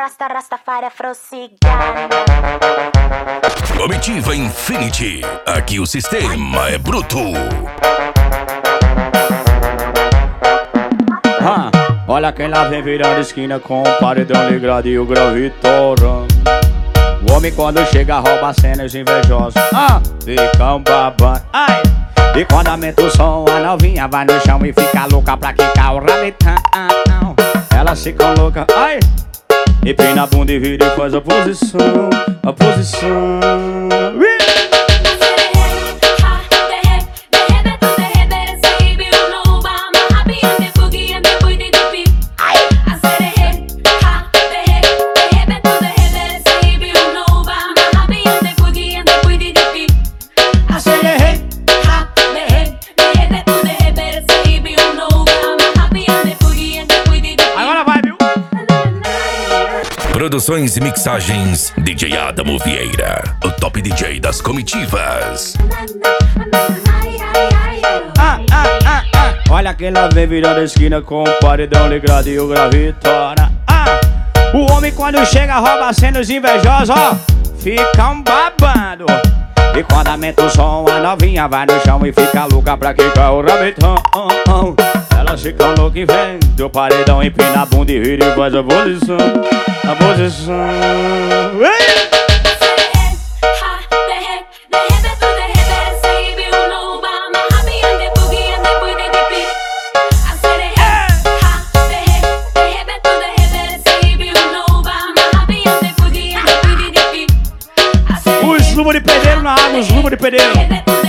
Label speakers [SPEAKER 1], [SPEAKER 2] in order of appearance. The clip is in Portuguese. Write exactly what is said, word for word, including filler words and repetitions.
[SPEAKER 1] Rasta, Rastafari, Afro-Cigana.
[SPEAKER 2] Comitiva Infinity, aqui o sistema é bruto.
[SPEAKER 3] Ah, olha quem lá vem virando esquina com o paredão ligado e o gravitorando. O homem quando chega rouba a cena, os invejosos ah, ficam babando. Ai! E quando aumenta o som, a novinha vai no chão e fica louca pra quicar o rabetão. Elas ficam loucas, ai! Empina a bunda e vira e faz a posição, a posição.
[SPEAKER 2] Produções e mixagens D J Adamo Vieira, o top D J das comitivas.
[SPEAKER 3] Ah, ah, ah, ah. Olha quem lá vem virando a esquina com o paredão ligado e o gravitora. Ah, o homem quando chega rouba a cena, os invejosos ó, ficam babando. E quando aumenta o som, a novinha vai no chão e fica louca pra quicar o rabetão. Elas ficam loucas e vem do paredão, empina a bunda e vira e faz a posição, a posição. Os luvas de pedreiro na água, os luvas de pedreiro.